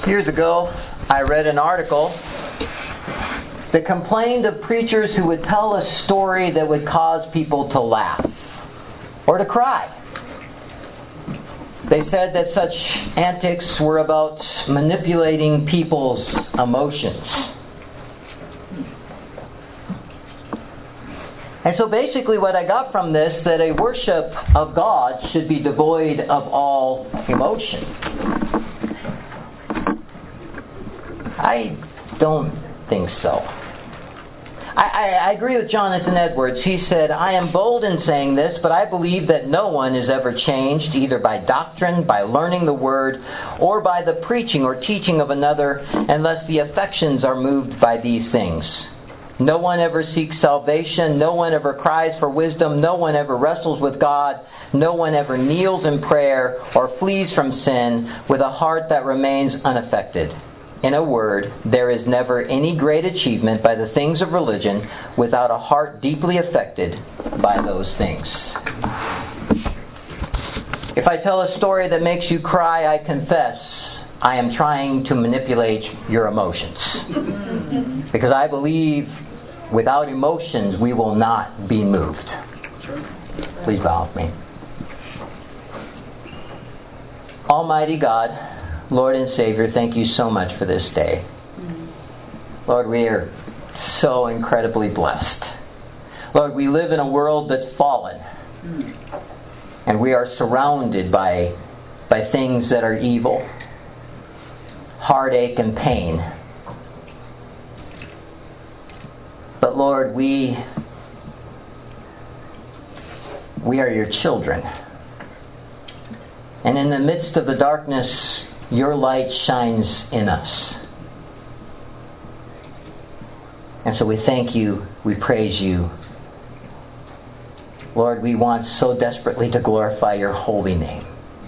Years ago, I read an article that complained of preachers who would tell a story that would cause people to laugh or to cry. They said that such antics were about manipulating people's emotions. And so basically what I got from this, that a worship of God should be devoid of all emotion. I don't think so. I agree with Jonathan Edwards. He said, "I am bold in saying this, but I believe that no one is ever changed, either by doctrine, by learning the Word, or by the preaching or teaching of another, unless the affections are moved by these things. No one ever seeks salvation. No one ever cries for wisdom. No one ever wrestles with God. No one ever kneels in prayer or flees from sin with a heart that remains unaffected. In a word, there is never any great achievement by the things of religion without a heart deeply affected by those things." If I tell a story that makes you cry, I confess I am trying to manipulate your emotions. Because I believe without emotions we will not be moved. Please bow with me. Almighty God, Lord and Savior, thank you so much for this day. Lord, we are so incredibly blessed. Lord, we live in a world that's fallen. And we are surrounded by things that are evil, heartache and pain. But Lord, we are your children. And in the midst of the darkness, your light shines in us. And so we thank you, we praise you. Lord, we want so desperately to glorify your holy name.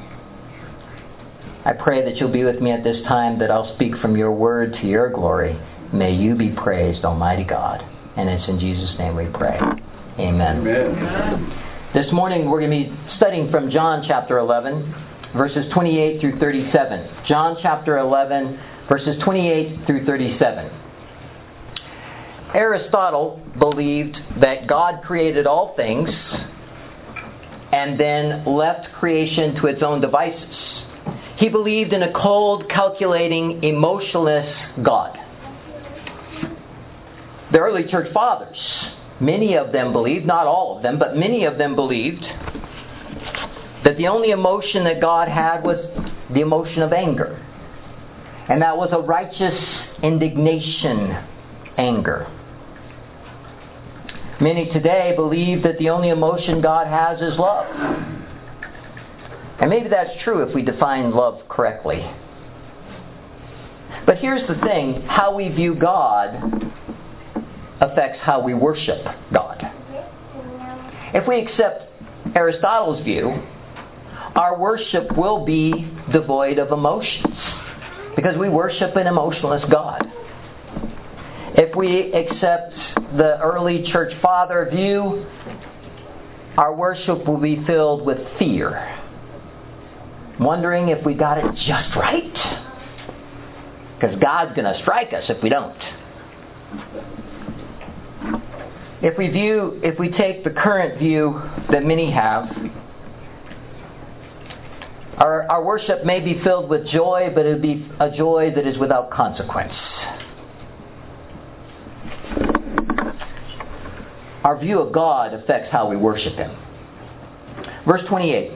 I pray that you'll be with me at this time, that I'll speak from your word to your glory. May you be praised, Almighty God. And it's in Jesus' name we pray. Amen. Amen. This morning we're going to be studying from John chapter 11, verses 28 through 37. John chapter 11, verses 28 through 37. Aristotle believed that God created all things and then left creation to its own devices. He believed in a cold, calculating, emotionless God. The early church fathers, many of them believed, not all of them, but many of them believed that the only emotion that God had was the emotion of anger. And that was a righteous indignation anger. Many today believe that the only emotion God has is love. And maybe that's true if we define love correctly. But here's the thing, how we view God affects how we worship God. If we accept Aristotle's view, our worship will be devoid of emotions, because we worship an emotionless God. If we accept the early church father view, our worship will be filled with fear, wondering if we got it just right, because God's going to strike us if we don't. If we take the current view that many have, our worship may be filled with joy, but it will be a joy that is without consequence. Our view of God affects how we worship Him. Verse 28.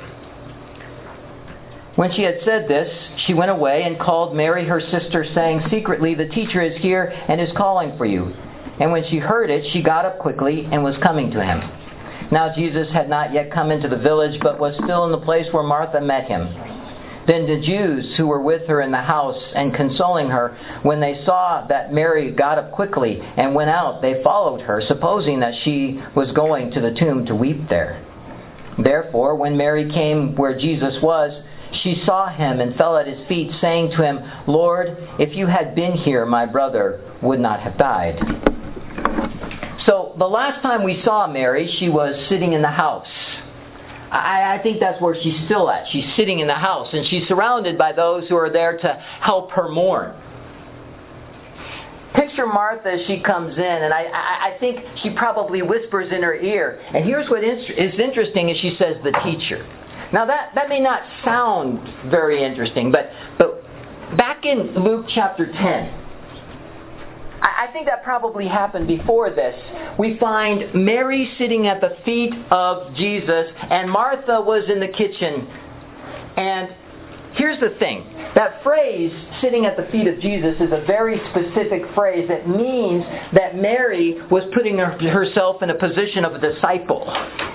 When she had said this, she went away and called Mary her sister, saying secretly, "The teacher is here and is calling for you." And when she heard it, she got up quickly and was coming to him. Now Jesus had not yet come into the village, but was still in the place where Martha met him. Then the Jews who were with her in the house and consoling her, when they saw that Mary got up quickly and went out, they followed her, supposing that she was going to the tomb to weep there. Therefore, when Mary came where Jesus was, she saw him and fell at his feet, saying to him, "Lord, if you had been here, my brother would not have died." So the last time we saw Mary, she was sitting in the house. I think that's where she's still at. She's sitting in the house, and she's surrounded by those who are there to help her mourn. Picture Martha as she comes in, and I think she probably whispers in her ear. And here's what is interesting is she says, the teacher. Now that may not sound very interesting, but back in Luke chapter 10, I think that probably happened before this. We find Mary sitting at the feet of Jesus, and Martha was in the kitchen. And here's the thing. That phrase, sitting at the feet of Jesus, is a very specific phrase that means that Mary was putting herself in a position of a disciple.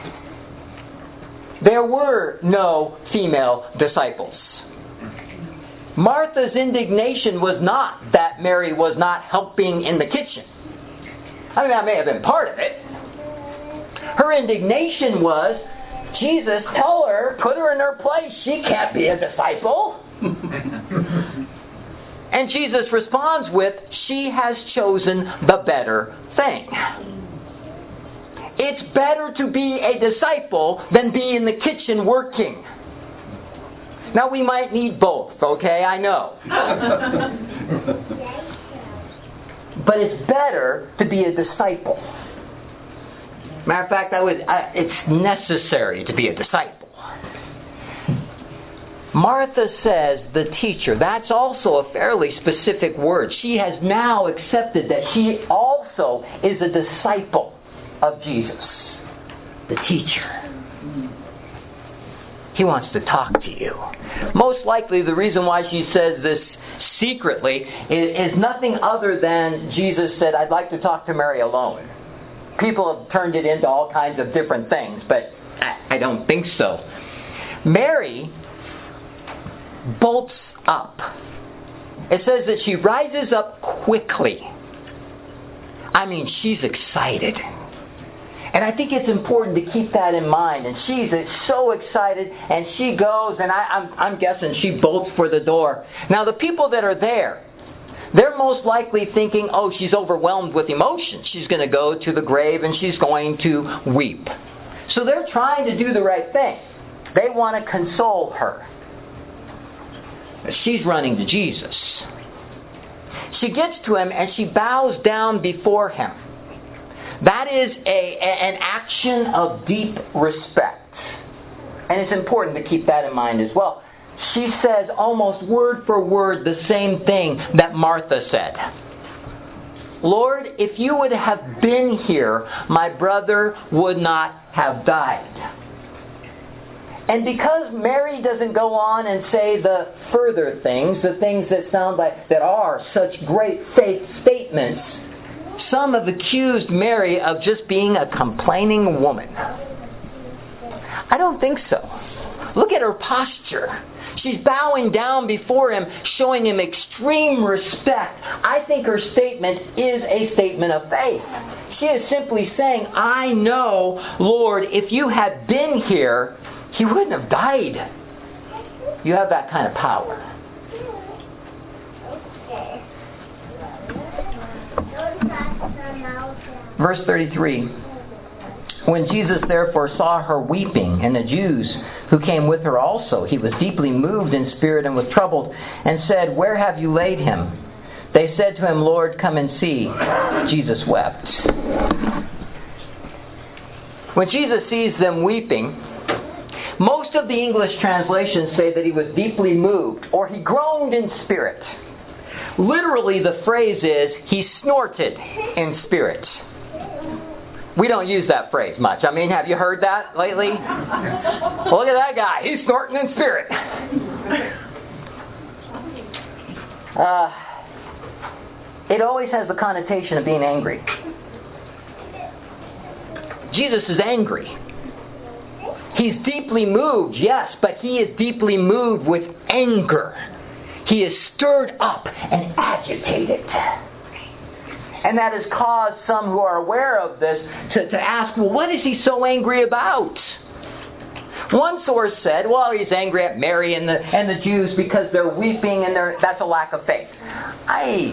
There were no female disciples. Martha's indignation was not that Mary was not helping in the kitchen. I mean, that may have been part of it. Her indignation was, Jesus, tell her, put her in her place. She can't be a disciple. And Jesus responds with, she has chosen the better thing. It's better to be a disciple than be in the kitchen working. Now, we might need both, okay? I know. But it's better to be a disciple. Matter of fact, it's necessary to be a disciple. Martha says, the teacher. That's also a fairly specific word. She has now accepted that she also is a disciple of Jesus, the teacher. He wants to talk to you. Most likely the reason why she says this secretly is nothing other than Jesus said, I'd like to talk to Mary alone. People have turned it into all kinds of different things, but I don't think so. Mary bolts up. It says that she rises up quickly. I mean, she's excited. And I think it's important to keep that in mind. And she's so excited, and she goes, and I'm guessing she bolts for the door. Now, the people that are there, they're most likely thinking, oh, she's overwhelmed with emotion. She's going to go to the grave and she's going to weep. So they're trying to do the right thing. They want to console her. She's running to Jesus. She gets to him and she bows down before him. That is an action of deep respect. And it's important to keep that in mind as well. She says almost word for word the same thing that Martha said. Lord, if you would have been here, my brother would not have died. And because Mary doesn't go on and say the further things, the things that sound like, that are such great faith statements, some have accused Mary of just being a complaining woman. I don't think so. Look at her posture. She's bowing down before him, showing him extreme respect. I think her statement is a statement of faith. She is simply saying, I know, Lord, if you had been here, he wouldn't have died. You have that kind of power. Verse 33. When Jesus therefore saw her weeping, and the Jews who came with her also, he was deeply moved in spirit and was troubled, and said, Where have you laid him? They said to him, Lord, come and see. Jesus wept. When Jesus sees them weeping, most of the English translations say that he was deeply moved, or he groaned in spirit. Literally, the phrase is, he snorted in spirit. We don't use that phrase much. I mean, have you heard that lately? Well, look at that guy. He's snorting in spirit. It always has the connotation of being angry. Jesus is angry. He's deeply moved, yes, but he is deeply moved with anger. He is stirred up and agitated. And that has caused some who are aware of this to ask, well, what is he so angry about? One source said, well, he's angry at Mary and the Jews because they're weeping and that's a lack of faith. I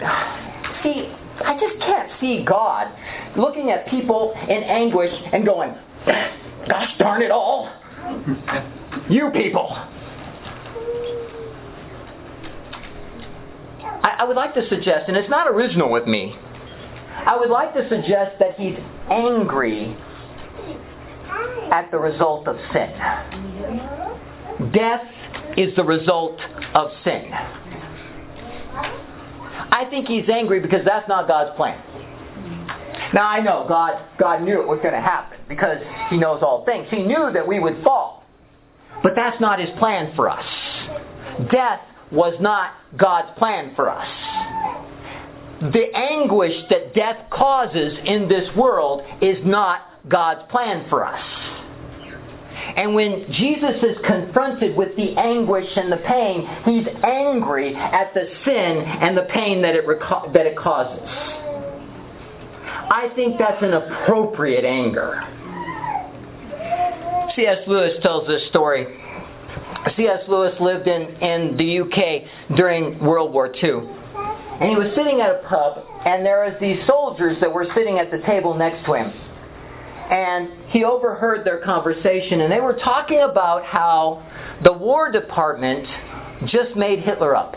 just can't see God looking at people in anguish and going, gosh darn it all. You people. I would like to suggest, and it's not original with me, I would like to suggest that he's angry at the result of sin. Death is the result of sin. I think he's angry because that's not God's plan. Now I know God knew it was going to happen because He knows all things. He knew that we would fall. But that's not His plan for us. Death was not God's plan for us. The anguish that death causes in this world is not God's plan for us. And when Jesus is confronted with the anguish and the pain, He's angry at the sin and the pain that it causes. I think that's an appropriate anger. C.S. Lewis tells this story. C.S. Lewis lived in the UK during World War II. And he was sitting at a pub, and there was these soldiers that were sitting at the table next to him. And he overheard their conversation, and they were talking about how the War Department just made Hitler up.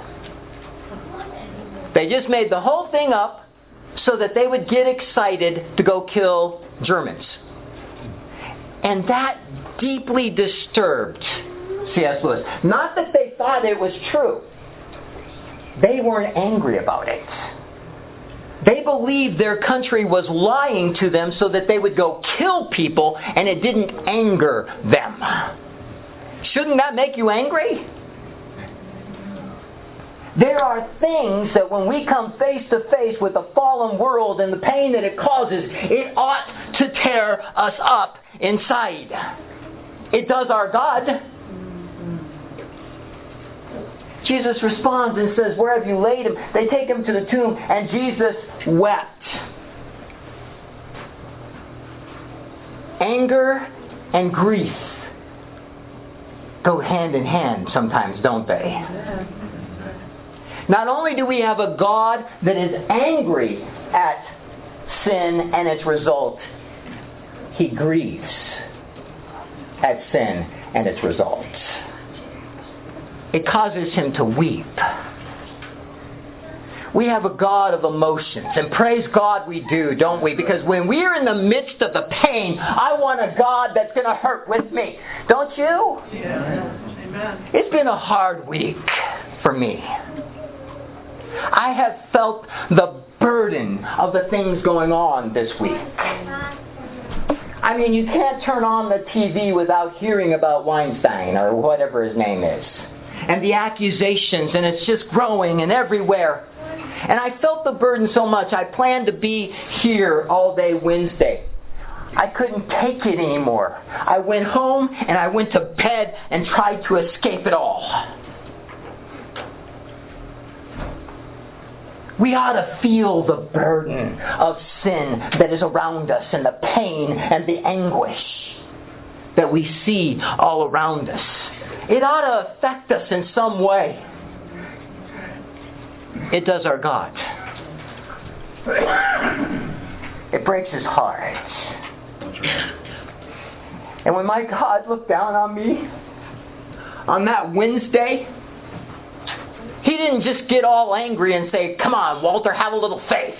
They just made the whole thing up so that they would get excited to go kill Germans. And that deeply disturbed C.S. Lewis. Not that they thought it was true. They weren't angry about it. They believed their country was lying to them so that they would go kill people, and it didn't anger them. Shouldn't that make you angry? There are things that when we come face to face with the fallen world and the pain that it causes, it ought to tear us up inside. It does our God. Jesus responds and says, "Where have you laid him?" They take him to the tomb, and Jesus wept. Anger and grief go hand in hand sometimes, don't they? Not only do we have a God that is angry at sin and its result, He grieves at sin and its results. It causes Him to weep. We have a God of emotions, and praise God we do, don't we? Because when we're in the midst of the pain, I want a God that's going to hurt with me. Don't you? Yeah. Amen. It's been a hard week for me. I have felt the burden of the things going on this week. I mean, you can't turn on the TV without hearing about Weinstein or whatever his name is. And the accusations, and it's just growing and everywhere. And I felt the burden so much, I planned to be here all day Wednesday. I couldn't take it anymore. I went home and I went to bed and tried to escape it all. We ought to feel the burden of sin that is around us and the pain and the anguish that we see all around us. It ought to affect us in some way. It does our God. It breaks His heart. And when my God looked down on me on that Wednesday, He didn't just get all angry and say, "Come on, Walter, have a little faith."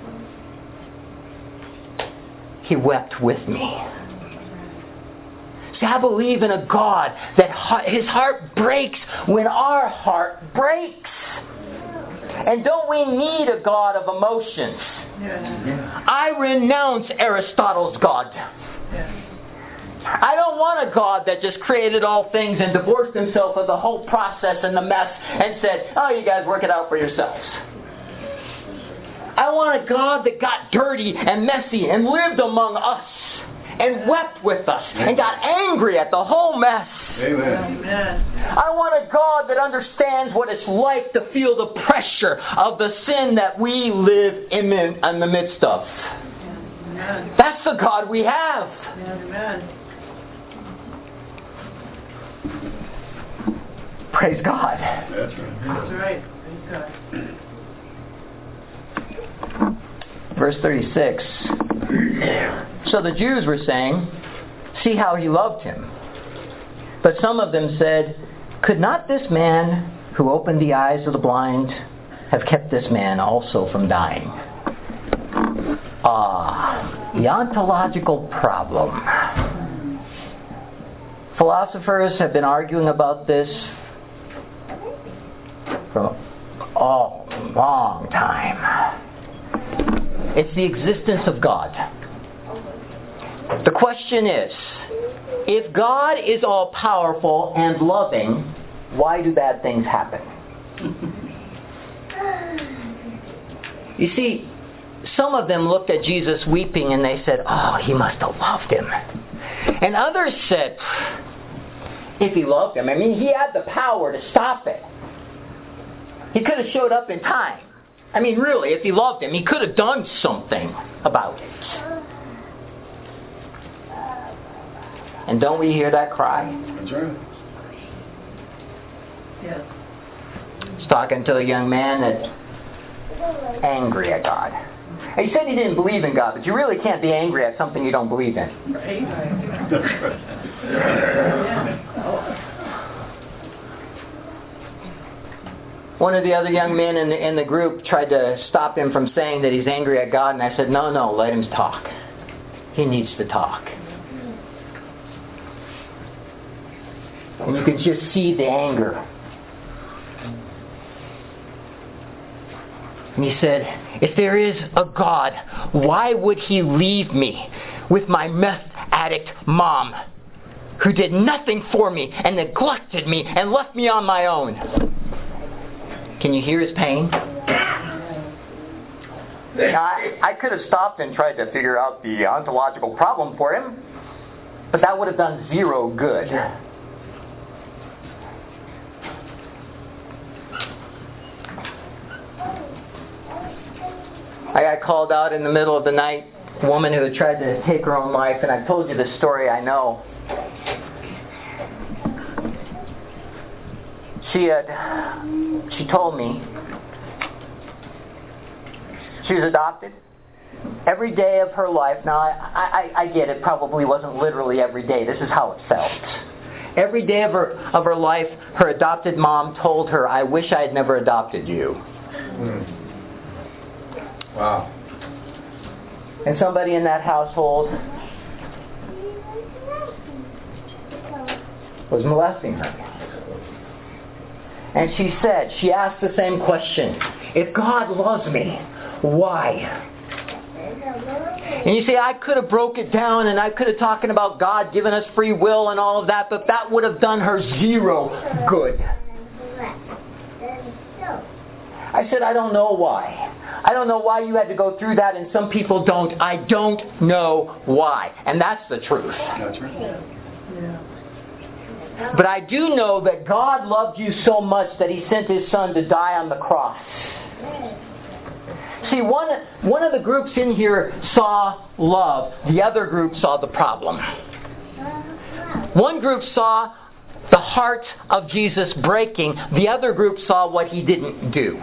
He wept with me. See, I believe in a God that His heart breaks when our heart breaks. And don't we need a God of emotions? Yeah. I renounce Aristotle's God. Yeah. I don't want a God that just created all things and divorced Himself of the whole process and the mess and said, "Oh, you guys work it out for yourselves." I want a God that got dirty and messy and lived among us and wept with us and got angry at the whole mess. Amen. I want a God that understands what it's like to feel the pressure of the sin that we live in the midst of. Amen. That's the God we have. Amen. Praise God. That's right. That's right. Praise God. Verse 36. So the Jews were saying, "See how He loved him." But some of them said, "Could not this man who opened the eyes of the blind have kept this man also from dying?" The ontological problem. Philosophers have been arguing about this for a long time. It's the existence of God. The question is, if God is all-powerful and loving, why do bad things happen? You see, some of them looked at Jesus weeping and they said, "Oh, he must have loved him." And others said, if he loved him, I mean, he had the power to stop it. He could have showed up in time. I mean, really, if he loved him, he could have done something about it. And don't we hear that cry? That's right. Yes. I was talking to a young man that's angry at God. He said he didn't believe in God, but you really can't be angry at something you don't believe in. Right. That's right. One of the other young men in the group tried to stop him from saying that he's angry at God, and I said, no, let him talk. He needs to talk. And you could just see the anger. And he said, if there is a God, why would he leave me with my meth addict mom, who did nothing for me and neglected me and left me on my own? Can you hear his pain? Now, I could have stopped and tried to figure out the ontological problem for him, but that would have done zero good. I got called out in the middle of the night, a woman who had tried to take her own life, and I've told you this story, I know. She told me she was adopted. Every day of her life, now I get it, probably wasn't literally every day, this is how it felt. Every day of her life, her adopted mom told her, "I wish I had never adopted you." Wow. And somebody in that household was molesting her. And she asked the same question. If God loves me, why? And you see, I could have broke it down and I could have talked about God giving us free will and all of that, but that would have done her zero good. I said, I don't know why. I don't know why you had to go through that and some people don't. I don't know why. And that's the truth. That's right. Yeah. But I do know that God loved you so much that He sent His Son to die on the cross. See, one of the groups in here saw love. The other group saw the problem. One group saw the heart of Jesus breaking. The other group saw what He didn't do.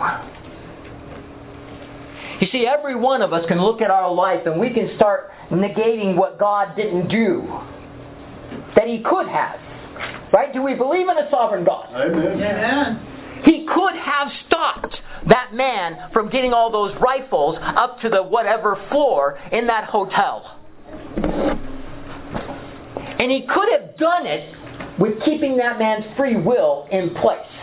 You see, every one of us can look at our life and we can start negating what God didn't do that He could have. Right? Do we believe in a sovereign God? Amen. Amen. He could have stopped that man from getting all those rifles up to the whatever floor in that hotel. And He could have done it with keeping that man's free will in place.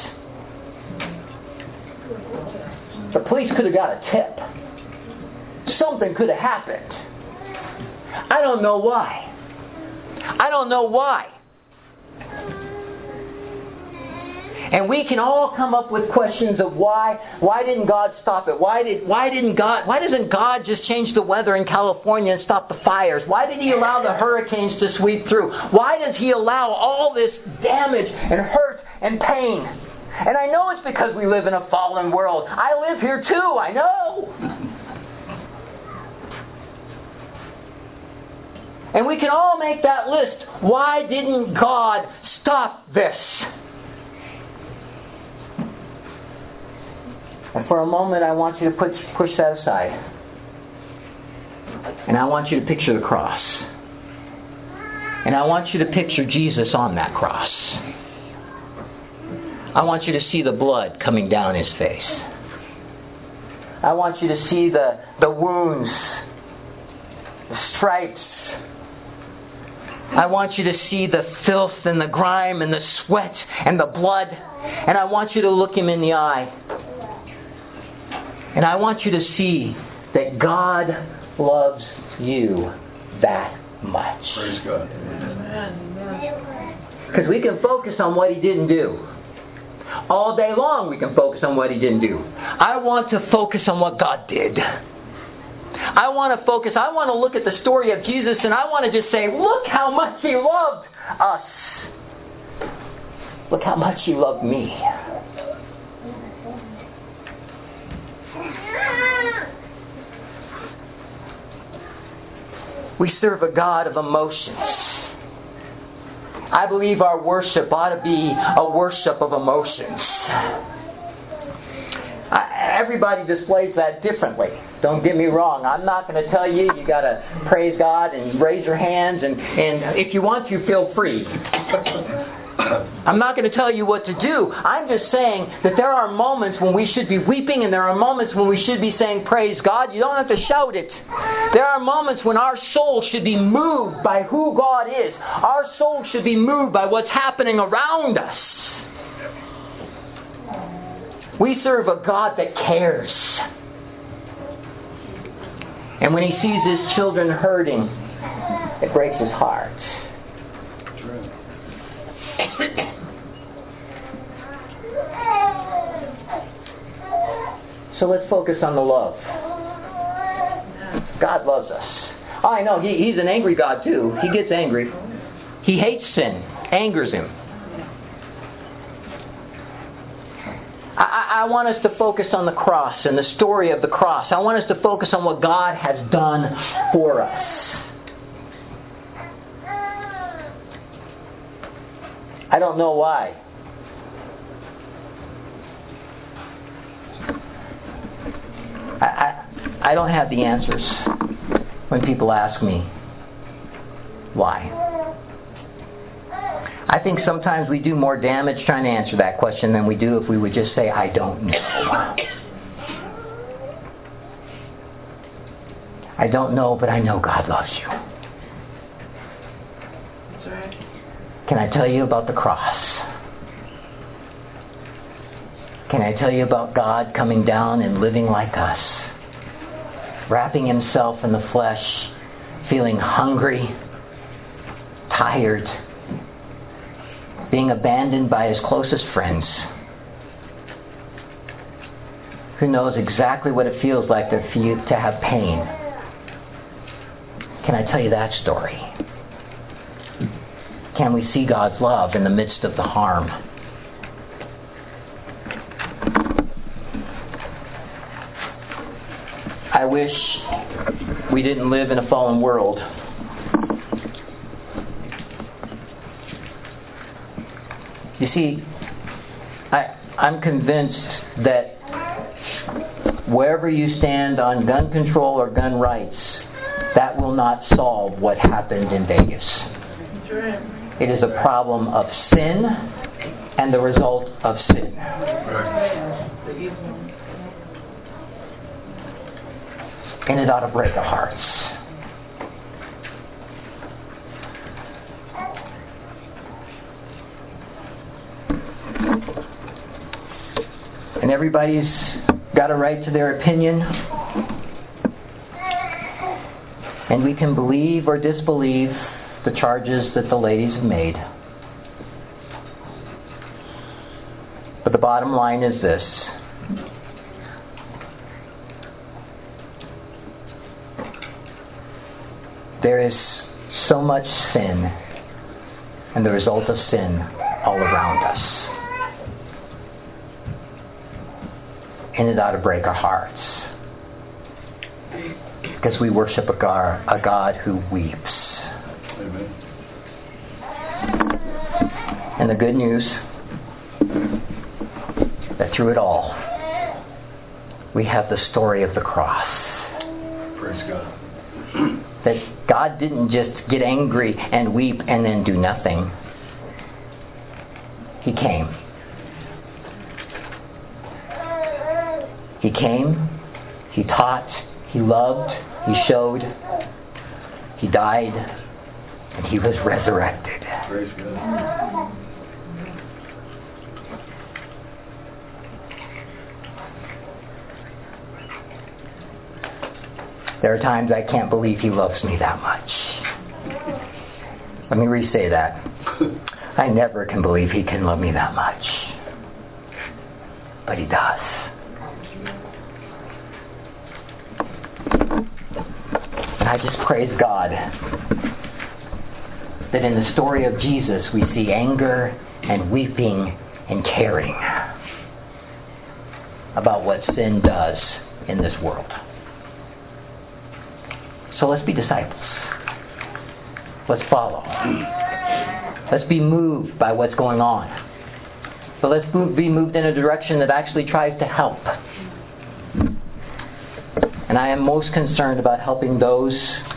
The police could have got a tip. Something could have happened. I don't know why. I don't know why. And we can all come up with questions of why. Why didn't God stop it? Why doesn't God just change the weather in California and stop the fires? Why did He allow the hurricanes to sweep through? Why does He allow all this damage and hurt and pain? And I know it's because we live in a fallen world. I live here too, I know. And we can all make that list. Why didn't God stop this? And for a moment, I want you to push that aside. And I want you to picture the cross. And I want you to picture Jesus on that cross. I want you to see the blood coming down His face. I want you to see the wounds, the stripes. I want you to see the filth and the grime and the sweat and the blood. And I want you to look Him in the eye. And I want you to see that God loves you that much. Praise God. Because we can focus on what He didn't do. All day long we can focus on what He didn't do. I want to focus on what God did. I want to look at the story of Jesus, and I want to just say, look how much He loved us. Look how much He loved me. We serve a God of emotions. I believe our worship ought to be a worship of emotions. Everybody displays that differently. Don't get me wrong. I'm not going to tell you got to praise God and raise your hands, and if you want to, feel free. I'm not going to tell you what to do. I'm just saying that there are moments when we should be weeping, and there are moments when we should be saying, praise God. You don't have to shout it. There are moments when our soul should be moved by who God is. Our soul should be moved by what's happening around us. We serve a God that cares. And when He sees His children hurting, it breaks His heart. So let's focus on the love. God loves us. Oh, I know, He's an angry God too. He gets angry. He hates sin. Angers Him. I want us to focus on the cross and the story of the cross. I want us to focus on what God has done for us. I don't know why. I don't have the answers when people ask me why. I think sometimes we do more damage trying to answer that question than we do if we would just say, I don't know. I don't know, but I know God loves you. That's right. Can I tell you about the cross? Can I tell you about God coming down and living like us? Wrapping Himself in the flesh, feeling hungry, tired, being abandoned by His closest friends, who knows exactly what it feels like for you to have pain. Can I tell you that story? Can we see God's love in the midst of the harm? I wish we didn't live in a fallen world. You see, I'm convinced that wherever you stand on gun control or gun rights, that will not solve what happened in Vegas. That's right. It is a problem of sin and the result of sin. The evil. And it ought to break our hearts. And everybody's got a right to their opinion. And we can believe or disbelieve the charges that the ladies have made. But the bottom line is this. There is so much sin and the result of sin all around us. And it ought to break our hearts. Because we worship a God who weeps. Amen. And the good news, that through it all, we have the story of the cross. Praise God. That God didn't just get angry and weep and then do nothing. He came. He came, He taught, He loved, He showed, He died, and He was resurrected. Praise God. There are times I can't believe He loves me that much. Let me re-say that. I never can believe He can love me that much. But He does. And I just praise God that in the story of Jesus we see anger and weeping and caring about what sin does in this world. So let's be disciples. Let's follow. Let's be moved by what's going on. But let's be moved in a direction that actually tries to help. And I am most concerned about helping those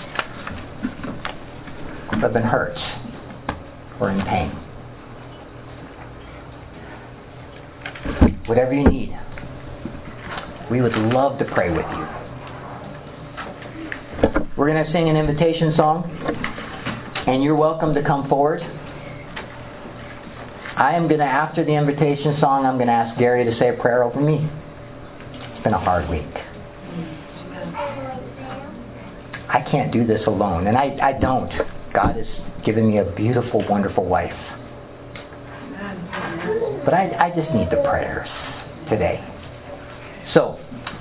who have been hurt or in pain. Whatever you need, we would love to pray with you. We're going to sing an invitation song, and you're welcome to come forward. I am going to, after the invitation song, I'm going to ask Gary to say a prayer over me. It's been a hard week. I can't do this alone, and I don't. God has given me a beautiful, wonderful wife. But I just need the prayers today. So,